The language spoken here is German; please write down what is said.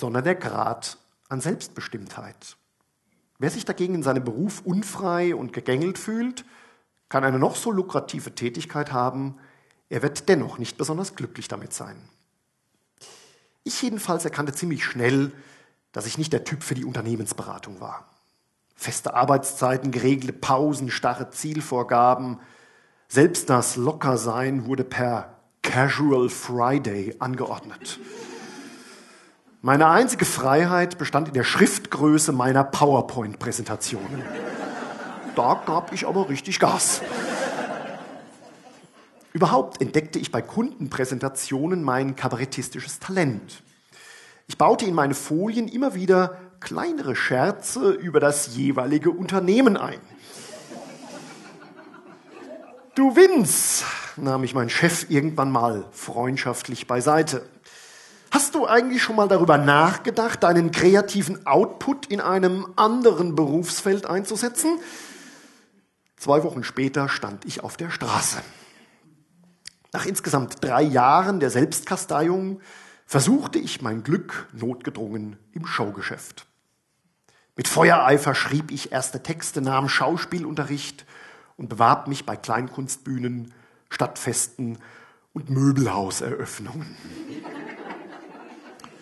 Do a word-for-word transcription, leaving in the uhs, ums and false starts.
sondern der Grad an Selbstbestimmtheit. Wer sich dagegen in seinem Beruf unfrei und gegängelt fühlt, kann eine noch so lukrative Tätigkeit haben, er wird dennoch nicht besonders glücklich damit sein. Ich jedenfalls erkannte ziemlich schnell, dass ich nicht der Typ für die Unternehmensberatung war. Feste Arbeitszeiten, geregelte Pausen, starre Zielvorgaben, selbst das Lockersein wurde per Casual Friday angeordnet. Meine einzige Freiheit bestand in der Schriftgröße meiner PowerPoint-Präsentationen. Da gab ich aber richtig Gas. Überhaupt entdeckte ich bei Kundenpräsentationen mein kabarettistisches Talent. Ich baute in meine Folien immer wieder kleinere Scherze über das jeweilige Unternehmen ein. Du Vince, nahm ich meinen Chef irgendwann mal freundschaftlich beiseite. Hast du eigentlich schon mal darüber nachgedacht, deinen kreativen Output in einem anderen Berufsfeld einzusetzen? Zwei Wochen später stand ich auf der Straße. Nach insgesamt drei Jahren der Selbstkasteiung versuchte ich mein Glück notgedrungen im Showgeschäft. Mit Feuereifer schrieb ich erste Texte, nahm Schauspielunterricht und bewarb mich bei Kleinkunstbühnen, Stadtfesten und Möbelhauseröffnungen.